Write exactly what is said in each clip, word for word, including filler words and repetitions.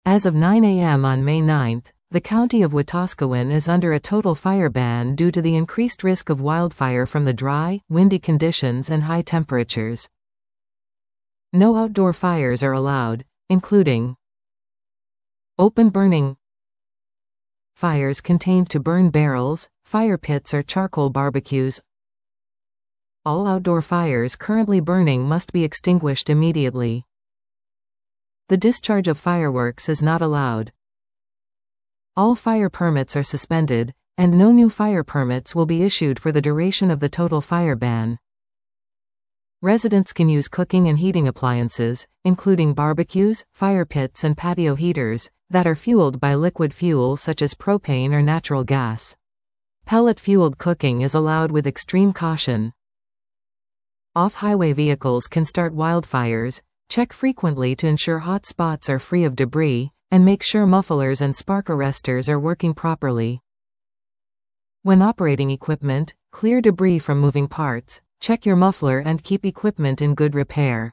As of nine A M on May ninth, the county of Wetaskiwin is under a total fire ban due to the increased risk of wildfire from the dry, windy conditions and high temperatures. No outdoor fires are allowed, including open burning, fires contained to burn barrels, fire pits or charcoal barbecues. All outdoor fires currently burning must be extinguished immediately. The discharge of fireworks is not allowed. All fire permits are suspended, and no new fire permits will be issued for the duration of the total fire ban. Residents can use cooking and heating appliances, including barbecues, fire pits and patio heaters, that are fueled by liquid fuel such as propane or natural gas. Pellet-fueled cooking is allowed with extreme caution. Off-highway vehicles can start wildfires. Check frequently to ensure hot spots are free of debris, and make sure mufflers and spark arresters are working properly. When operating equipment, clear debris from moving parts, check your muffler and keep equipment in good repair.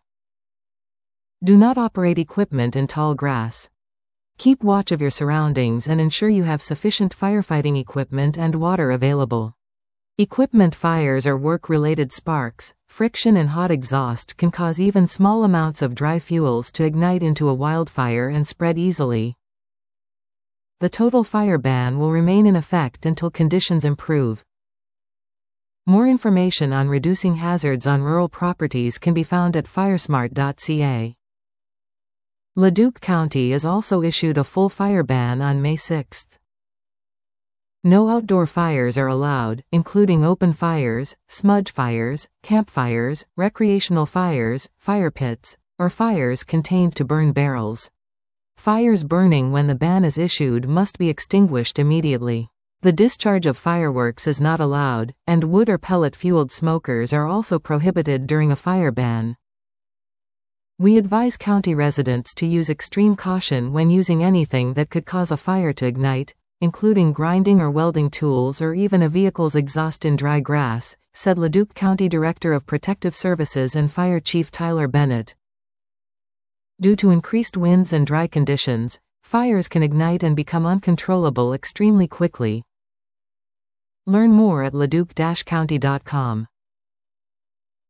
Do not operate equipment in tall grass. Keep watch of your surroundings and ensure you have sufficient firefighting equipment and water available. Equipment fires or work-related sparks, friction and hot exhaust can cause even small amounts of dry fuels to ignite into a wildfire and spread easily. The total fire ban will remain in effect until conditions improve. More information on reducing hazards on rural properties can be found at firesmart dot C A. Leduc County is also issued a full fire ban on May sixth. No outdoor fires are allowed, including open fires, smudge fires, campfires, recreational fires, fire pits, or fires contained to burn barrels. Fires burning when the ban is issued must be extinguished immediately. The discharge of fireworks is not allowed, and wood or pellet-fueled smokers are also prohibited during a fire ban. We advise county residents to use extreme caution when using anything that could cause a fire to ignite, including grinding or welding tools or even a vehicle's exhaust in dry grass, said Leduc County Director of Protective Services and Fire Chief Tyler Bennett. Due to increased winds and dry conditions, fires can ignite and become uncontrollable extremely quickly. Learn more at leduc dash county dot com.